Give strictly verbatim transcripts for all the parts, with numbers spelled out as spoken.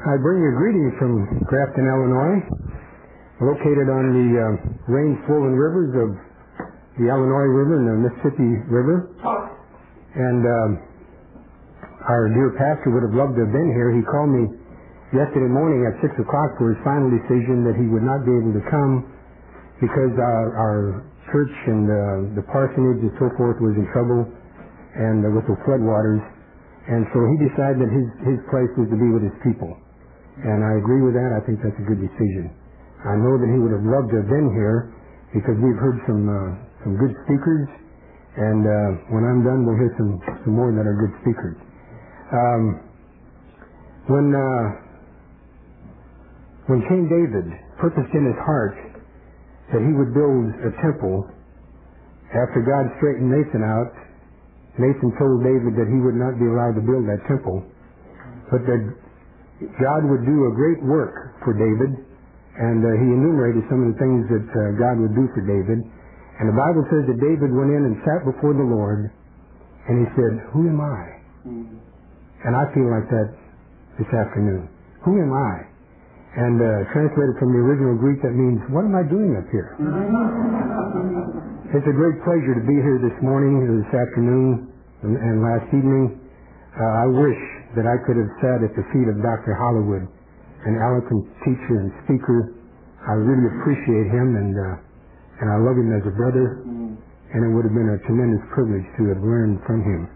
I bring you greetings from Grafton, Illinois, located on the uh, rain-swollen rivers of the Illinois River and the Mississippi River. And um, our dear pastor would have loved to have been here. He called me yesterday morning at six o'clock for his final decision that he would not be able to come because our, our church and uh, the parsonage and so forth was in trouble and uh, with the floodwaters. And so he decided that his, his place was to be with his people. And I agree with that. I think that's a good decision. I know that he would have loved to have been here because we've heard some uh, some good speakers, and uh, when I'm done, we'll hear some, some more that are good speakers. Um, when uh, when King David purposed in his heart that he would build a temple, after God straightened Nathan out, Nathan told David that he would not be allowed to build that temple, but that God would do a great work for David, and uh, he enumerated some of the things that uh, God would do for David. And the Bible says that David went in and sat before the Lord, and he said, "Who am I?" Mm-hmm. And I feel like that this afternoon. Who am I? And uh, translated from the original Greek, that means, what am I doing up here? Mm-hmm. It's a great pleasure to be here this morning, this afternoon, and, and last evening. Uh, I wish that I could have sat at the feet of Doctor Hollywood, an eloquent teacher and speaker. I really appreciate him, and uh, and I love him as a brother, and it would have been a tremendous privilege to have learned from him.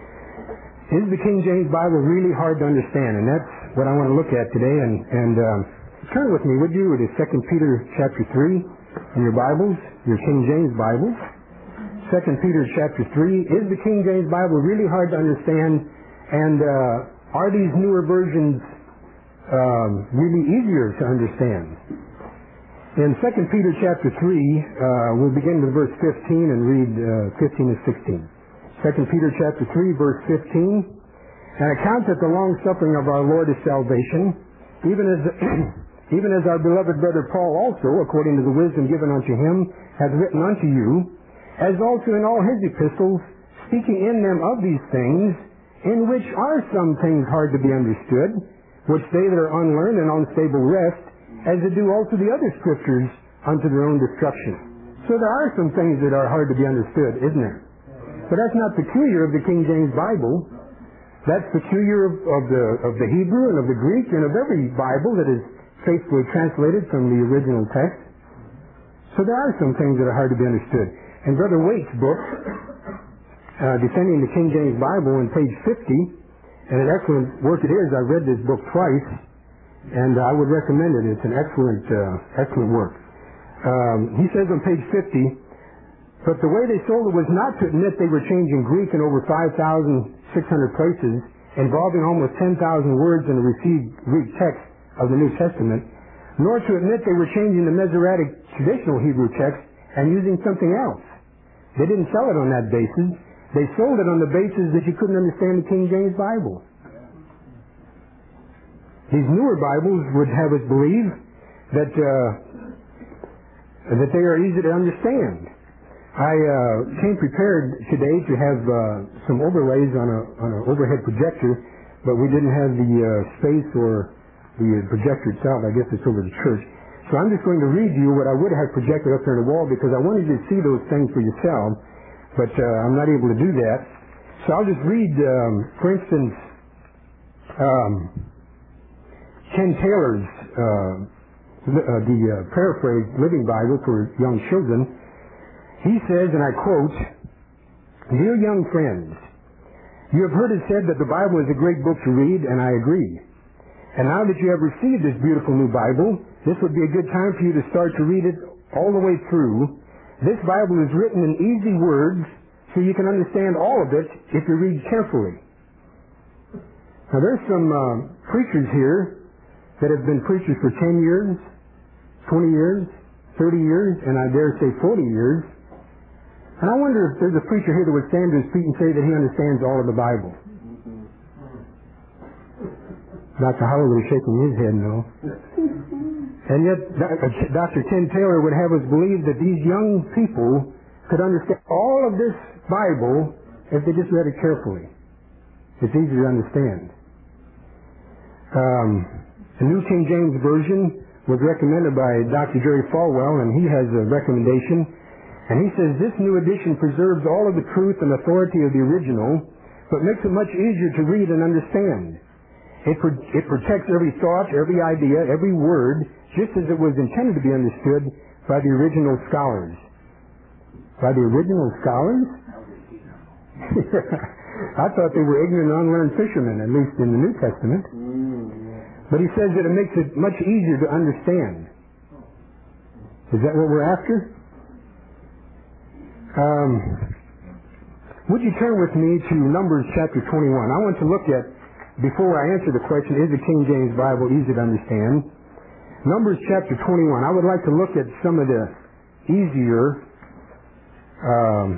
Is the King James Bible really hard to understand? And that's what I want to look at today. And, and um, turn with me, would you, to Second Peter chapter three in your Bibles, your King James Bibles. Second Peter chapter three. Is the King James Bible really hard to understand? And uh, are these newer versions um, really easier to understand? In Second Peter chapter three, uh, we'll begin with verse fifteen and read uh, fifteen and sixteen. Second Peter chapter three, verse fifteen. "And account that the long suffering of our Lord is salvation, even as even as our beloved brother Paul also, according to the wisdom given unto him, hath written unto you, as also in all his epistles, speaking in them of these things, in which are some things hard to be understood, which they that are unlearned and unstable rest, as they do also the other scriptures unto their own destruction." So there are some things that are hard to be understood, isn't there? But that's not peculiar of the King James Bible. That's peculiar of, of the of the Hebrew and of the Greek and of every Bible that is faithfully translated from the original text. So there are some things that are hard to be understood. In Brother Waite's book, Uh, Defending the King James Bible, on page fifty, and an excellent work it is. I read this book twice, and I would recommend it. It's an excellent, uh, excellent work. Um, he says on page fifty, "But the way they sold it was not to admit they were changing Greek in over five thousand six hundred places, involving almost ten thousand words in the received Greek text of the New Testament, nor to admit they were changing the Masoretic traditional Hebrew text and using something else. They didn't sell it on that basis. They sold it on the basis that you couldn't understand the King James Bible." These newer Bibles would have us believe that uh, that they are easy to understand. I uh, came prepared today to have uh, some overlays on a on an overhead projector, but we didn't have the uh, space or the projector itself. I guess it's over the church. So I'm just going to read you what I would have projected up there on the wall because I wanted you to see those things for yourself. But uh, I'm not able to do that. So I'll just read, um, for instance, um, Ken Taylor's, uh, li- uh, the uh, paraphrased Living Bible for young children. He says, and I quote, "Dear young friends, you have heard it said that the Bible is a great book to read, and I agree. And now that you have received this beautiful new Bible, this would be a good time for you to start to read it all the way through. This Bible is written in easy words, so you can understand all of it if you read carefully." Now there's some uh, preachers here that have been preachers for ten years, twenty years, thirty years, and I dare say forty years. And I wonder if there's a preacher here that would stand to his feet and say that he understands all of the Bible. Doctor Hollywood is shaking his head no. And yet, Doctor Ken Taylor would have us believe that these young people could understand all of this Bible if they just read it carefully. It's easy to understand. Um, The New King James Version was recommended by Doctor Jerry Falwell, and he has a recommendation. And he says, this new edition preserves all of the truth and authority of the original, but makes it much easier to read and understand. It, pro- it protects every thought, every idea, every word, just as it was intended to be understood by the original scholars. By the original scholars? I thought they were ignorant, unlearned fishermen, at least in the New Testament. But he says that it makes it much easier to understand. Is that what we're after? Um, would you turn with me to Numbers chapter twenty-one? I want to look at, before I answer the question, is the King James Bible easy to understand? Numbers chapter twenty-one. I would like to look at some of the easier um,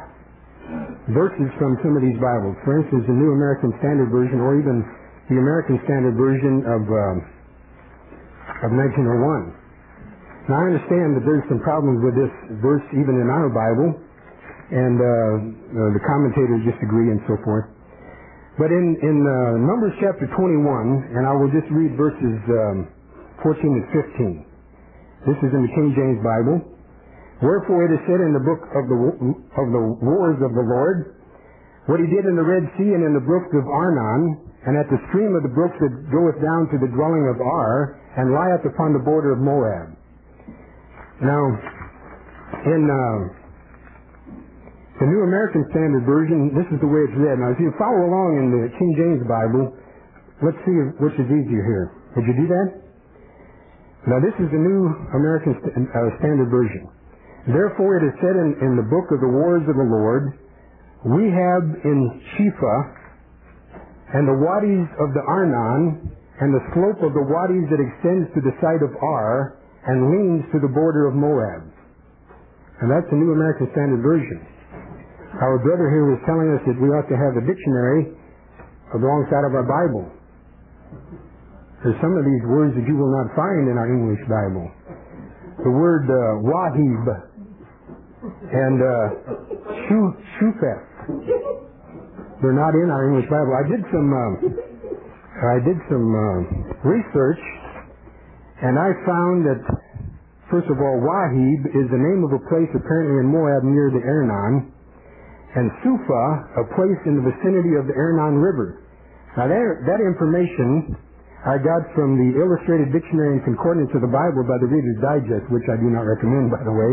verses from some of these Bibles. For instance, the New American Standard Version, or even the American Standard Version of um, of nineteen oh one. Now, I understand that there's some problems with this verse even in our Bible, and uh, uh, the commentators disagree and so forth. But in, in uh, Numbers chapter twenty-one, and I will just read verses um, fourteen and fifteen. This is in the King James Bible. Wherefore it is said in the book of the of the wars of the Lord, what he did in the Red Sea and in the brooks of Arnon, and at the stream of the brooks that goeth down to the dwelling of Ar, and lieth upon the border of Moab. Now, in uh, the New American Standard Version, this is the way it's read. Now, if you follow along in the King James Bible, let's see which is easier here. Would you do that? Now, this is the New American St- uh, Standard Version. Therefore, it is said in, in the book of the wars of the Lord, we have in Shepha, and the wadis of the Arnon, and the slope of the wadis that extends to the side of Ar, and leans to the border of Moab. And that's the New American Standard Version. Our brother here was telling us that we ought to have a dictionary alongside of our Bible. There's some of these words that you will not find in our English Bible. The word uh, wahib and uh, shu- shufeth. They're not in our English Bible. I did some, uh, I did some uh, research, and I found that, first of all, Wahib is the name of a place apparently in Moab near the Arnon, and Sufa, a place in the vicinity of the Arnon River. Now, that, that information I got from the Illustrated Dictionary and Concordance of the Bible by the Reader's Digest, which I do not recommend, by the way.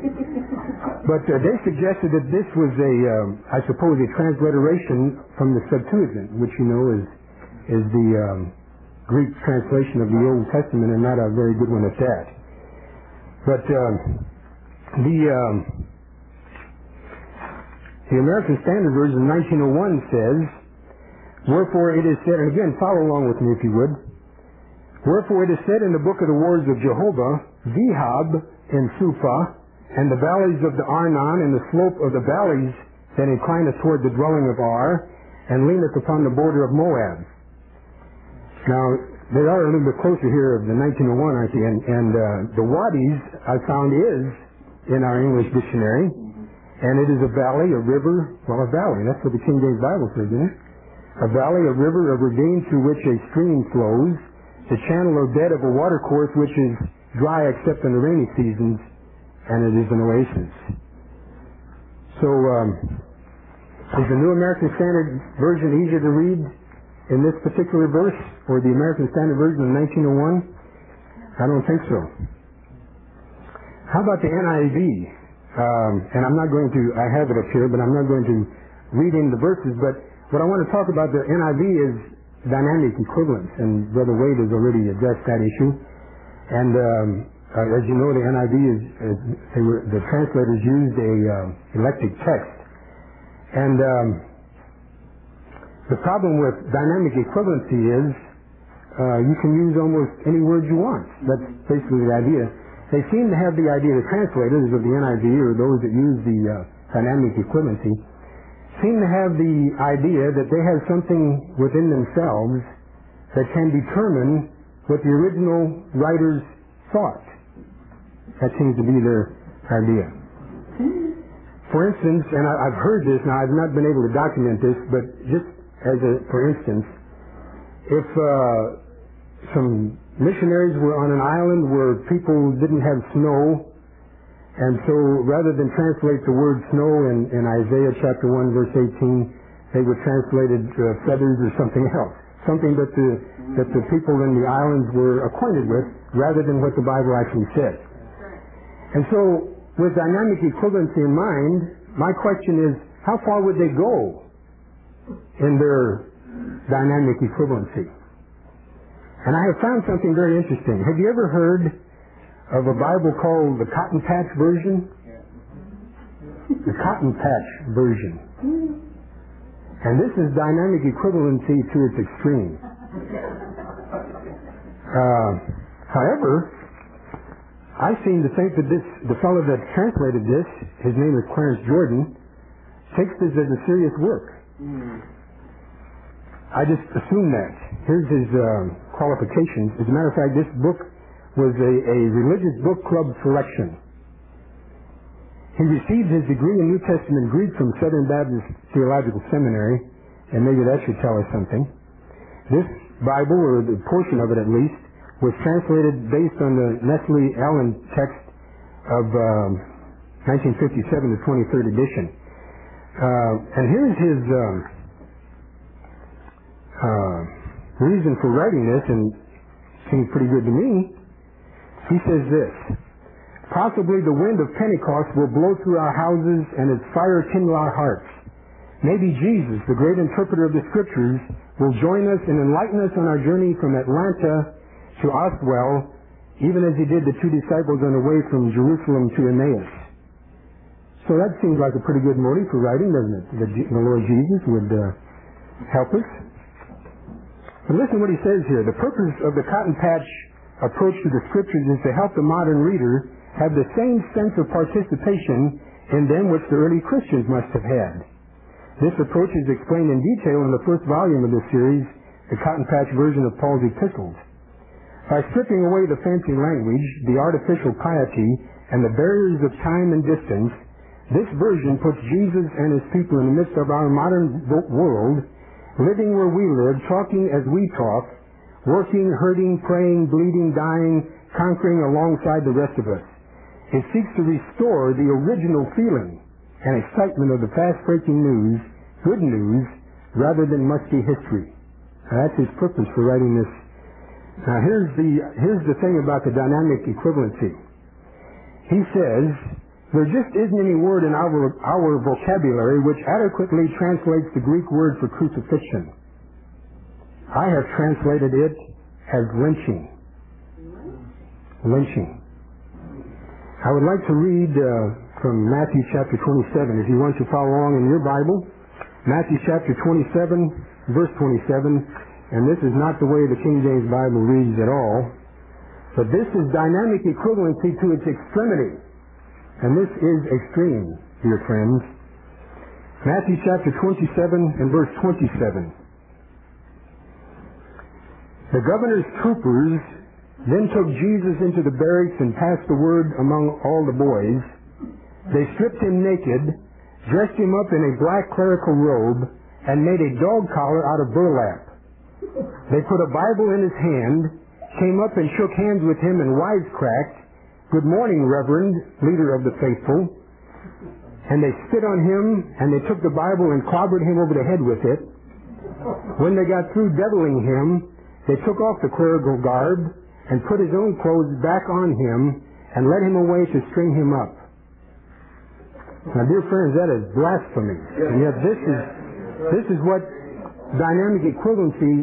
But uh, they suggested that this was a, um, I suppose, a transliteration from the Septuagint, which you know is is the um, Greek translation of the Old Testament, and not a very good one at that. But um, the um, the American Standard Version nineteen oh one says, wherefore it is said, and again, follow along with me if you would. Wherefore it is said in the book of the wars of Jehovah, Vihab in Sufa, and the valleys of the Arnon, and the slope of the valleys that inclineth toward the dwelling of Ar, and leaneth upon the border of Moab. Now, they are a little bit closer here of the nineteen oh one, aren't they? And, and uh, the wadis, I found, is in our English dictionary, and it is a valley, a river, well, a valley. That's what the King James Bible says, isn't it? A valley, a river, a ravine through which a stream flows, the channel or bed of a watercourse which is dry except in the rainy seasons, and it is an oasis. So, um, is the New American Standard Version easier to read in this particular verse, or the American Standard Version of nineteen oh one? I don't think so. How about the N I V? Um, and I'm not going to, I have it up here, but I'm not going to read in the verses, but what I want to talk about the N I V is dynamic equivalence, and Brother Wade has already addressed that issue. And um, uh, as you know, the N I V is, is they were, the translators used a uh, electric text. And um, the problem with dynamic equivalency is uh, you can use almost any word you want. That's basically the idea. They seem to have the idea, the translators of the N I V, or those that use the uh, dynamic equivalency, seem to have the idea that they have something within themselves that can determine what the original writers thought. That seems to be their idea. For instance, and I, I've heard this, now I've not been able to document this, but just as a, for instance, if uh, some missionaries were on an island where people didn't have snow, and so rather than translate the word snow in, in Isaiah chapter one verse eighteen, they would translate it uh, feathers or something else, something that the that the people in the islands were acquainted with, rather than what the Bible actually says. And so, with dynamic equivalency in mind, my question is, how far would they go in their dynamic equivalency? And I have found something very interesting. Have you ever heard of a Bible called the Cotton Patch Version? The Cotton Patch Version. And this is dynamic equivalency to its extreme. Uh, however, I seem to think that this, the fellow that translated this, his name is Clarence Jordan, takes this as a serious work. I just assume that. Here's his uh, qualifications. As a matter of fact, this book was a, a religious book club selection. He received his degree in New Testament Greek from Southern Baptist Theological Seminary, and maybe that should tell us something. This Bible, or the portion of it at least, was translated based on the Nestle Allen text of um, nineteen fifty-seven, the twenty-third edition. Uh, and here's his um, uh, reason for writing this, and it seems pretty good to me. He says this: possibly the wind of Pentecost will blow through our houses and its fire kindle our hearts. Maybe Jesus, the great interpreter of the Scriptures, will join us and enlighten us on our journey from Atlanta to Oswell, even as he did the two disciples on the way from Jerusalem to Emmaus. So that seems like a pretty good motive for writing, doesn't it? That the Lord Jesus would uh, help us. But listen what he says here. The purpose of the cotton patch approach to the Scriptures is to help the modern reader have the same sense of participation in them which the early Christians must have had. This approach is explained in detail in the first volume of this series, the Cotton Patch Version of Paul's Epistles. By stripping away the fancy language, the artificial piety, and the barriers of time and distance, this version puts Jesus and his people in the midst of our modern world, living where we live, talking as we talk, working, hurting, praying, bleeding, dying, conquering alongside the rest of us. It seeks to restore the original feeling and excitement of the fast-breaking news, good news, rather than musty history. Now, that's his purpose for writing this. Now, here's the, here's the thing about the dynamic equivalency. He says, there just isn't any word in our, our vocabulary which adequately translates the Greek word for crucifixion. I have translated it as lynching. Lynching. I would like to read uh, from Matthew chapter twenty-seven, if you want to follow along in your Bible. Matthew chapter twenty-seven, verse twenty-seven, and this is not the way the King James Bible reads at all, but this is dynamic equivalency to its extremity. And this is extreme, dear friends. Matthew chapter twenty-seven and verse twenty-seven. The governor's troopers then took Jesus into the barracks and passed the word among all the boys. They stripped him naked, dressed him up in a black clerical robe, and made a dog collar out of burlap. They put a Bible in his hand, came up and shook hands with him and wisecracked, "Good morning, Reverend, leader of the faithful." And they spit on him, and they took the Bible and clobbered him over the head with it. When they got through deviling him, they took off the clerical garb and put his own clothes back on him and led him away to string him up. Now, dear friends, that is blasphemy. And yet this is this is what dynamic equivalency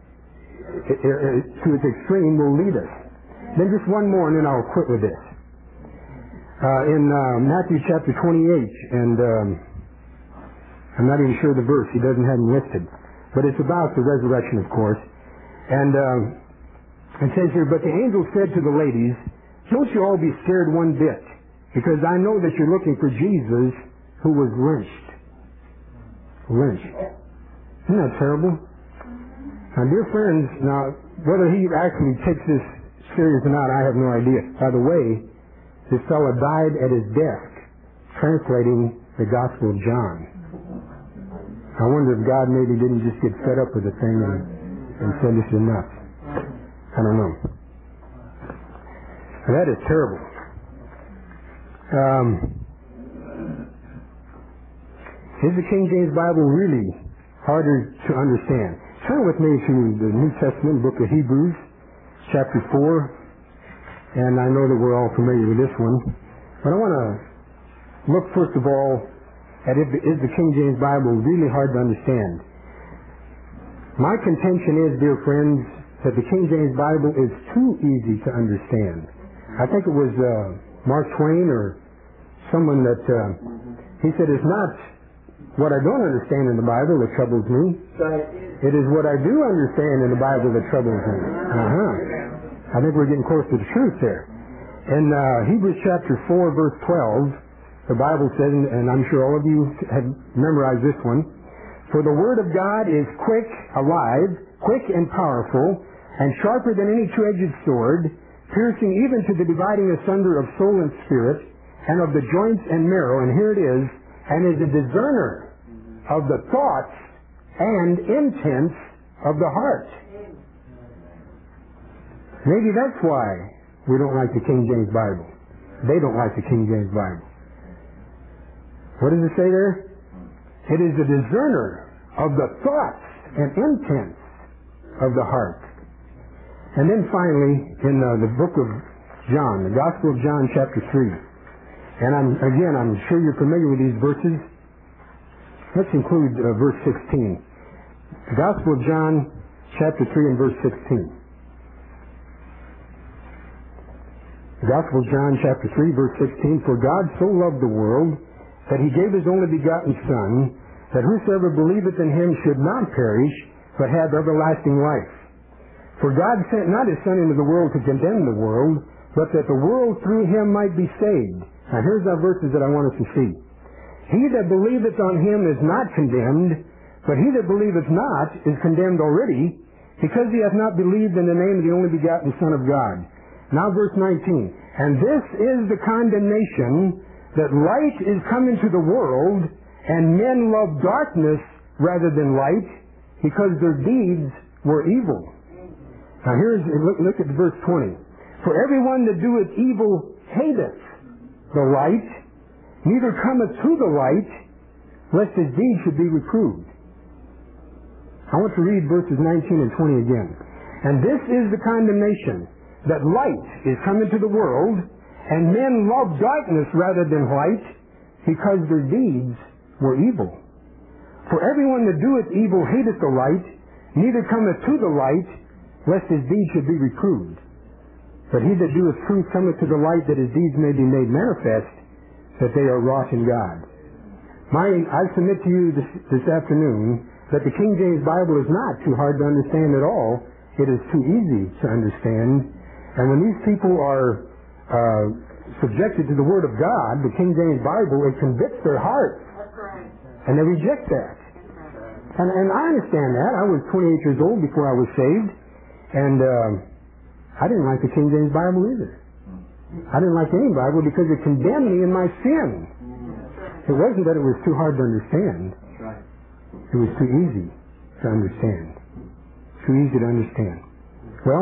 to its extreme will lead us. Then just one more, and then I'll quit with this. Uh, in uh, Matthew chapter twenty-eight, and um, I'm not even sure the verse, he doesn't have them listed, but it's about the resurrection, of course. And um, it says here, "But the angel said to the ladies, 'Don't you all be scared one bit, because I know that you're looking for Jesus who was lynched.'" Lynched. Isn't that terrible? Now, dear friends, now, whether he actually takes this serious or not, I have no idea. By the way, this fellow died at his desk translating the Gospel of John. I wonder if God maybe didn't just get fed up with the thing and, and said, "This is enough." I don't know. That is terrible. Um, is the King James Bible really harder to understand? Turn with me to the New Testament book of Hebrews, chapter four. And I know that we're all familiar with this one. But I want to look first of all at if, is the King James Bible really hard to understand. My contention is, dear friends, that the King James Bible is too easy to understand. I think it was uh, Mark Twain or someone that uh, he said, it's not what I don't understand in the Bible that troubles me. It is what I do understand in the Bible that troubles me. Uh-huh. I think we're getting close to the truth there. In uh, Hebrews chapter four, verse twelve, the Bible says, and I'm sure all of you have memorized this one, for the Word of God is quick, alive, quick and powerful, and sharper than any two-edged sword, piercing even to the dividing asunder of soul and spirit, and of the joints and marrow, and here it is, and is a discerner of the thoughts and intents of the heart. Maybe that's why we don't like the King James Bible. They don't like the King James Bible. What does it say there? It is a discerner of the thoughts and intents of the heart. And then finally, in uh, the book of John, the Gospel of John, chapter three. And I'm, again, I'm sure you're familiar with these verses. Let's include uh, verse sixteen. The Gospel of John, chapter three and verse sixteen. The Gospel of John, chapter three, verse sixteen. For God so loved the world that he gave his only begotten Son, that whosoever believeth in him should not perish, but have everlasting life. For God sent not his Son into the world to condemn the world, but that the world through him might be saved. Now here's our verses that I want us to see. He that believeth on him is not condemned, but he that believeth not is condemned already, because he hath not believed in the name of the only begotten Son of God. Now verse nineteen. And this is the condemnation, that light is come into the world, and men love darkness rather than light, because their deeds were evil. Now here's, look, look at verse twenty. For everyone that doeth evil hateth the light, neither cometh to the light, lest his deeds should be reproved. I want to read verses nineteen and twenty again. And this is the condemnation, that light is come into the world, and men love darkness rather than light, because their deeds were evil. For everyone that doeth evil hateth the light, neither cometh to the light, lest his deeds should be reproved. But he that doeth truth cometh to the light, that his deeds may be made manifest, that they are wrought in God. My, I submit to you this, this afternoon that the King James Bible is not too hard to understand at all. It is too easy to understand. And when these people are uh, subjected to the Word of God, the King James Bible, it convicts their hearts. And they reject that. And, and I understand that. I was twenty-eight years old before I was saved. And um, I didn't like the King James Bible either. I didn't like any Bible because it condemned me in my sin. It wasn't that it was too hard to understand. It was too easy to understand. Too easy to understand. Well,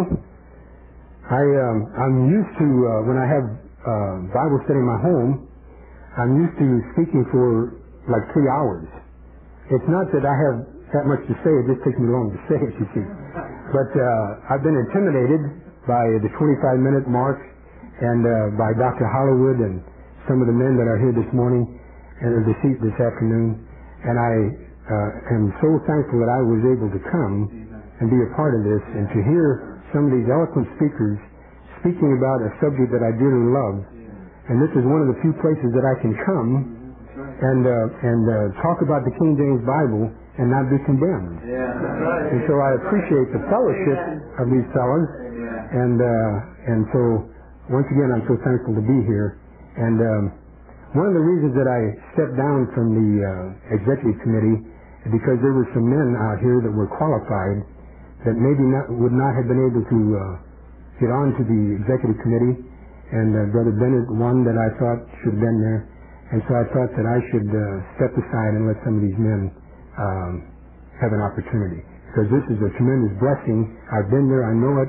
I, um, I'm used to, uh, when I have uh, Bible study in my home, I'm used to speaking for like three hours. It's not that I have that much to say, it just takes me long to say it, you see. But uh, I've been intimidated by the twenty-five minute mark and uh, by Doctor Hollywood and some of the men that are here this morning and this, this afternoon. And I uh, am so thankful that I was able to come and be a part of this and to hear some of these eloquent speakers speaking about a subject that I dearly love. And this is one of the few places that I can come and uh, and uh, talk about the King James Bible and not be condemned. Yeah. And so I appreciate the fellowship of these fellows. And uh, and so once again, I'm so thankful to be here. And um, one of the reasons that I stepped down from the uh, executive committee is because there were some men out here that were qualified that maybe not, would not have been able to uh, get on to the executive committee. And uh, Brother Bennett, one that I thought should have been there. And so I thought that I should uh, step aside and let some of these men um, have an opportunity. Because this is a tremendous blessing. I've been there, I know it,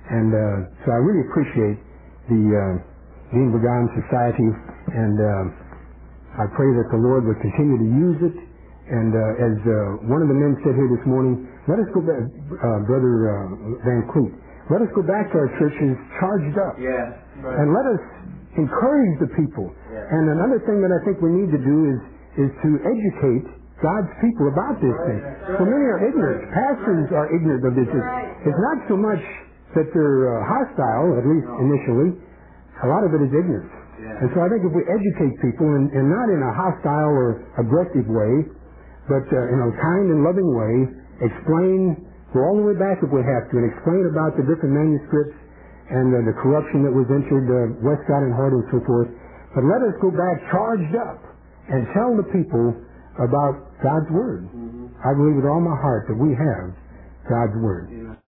And uh, so I really appreciate the uh, Dean Burgon Society, and uh, I pray that the Lord would continue to use it. And uh, as uh, one of the men said here this morning, let us go back, uh, Brother uh, Van Cleet, let us go back to our churches charged up. Yeah, right. And let us encourage the people. Yeah. And another thing that I think we need to do is, is to educate God's people about this thing. So many are ignorant. Pastors are ignorant of this. It's, it's not so much that they're uh, hostile, at least initially. A lot of it is ignorance. And so I think if we educate people, and, and not in a hostile or aggressive way, but uh, in a kind and loving way, explain, go all the way back if we have to, and explain about the different manuscripts and uh, the corruption that was entered, uh, Westcott and Hart and so forth. But let us go back charged up and tell the people about God's Word. Mm-hmm. I believe with all my heart that we have God's Word.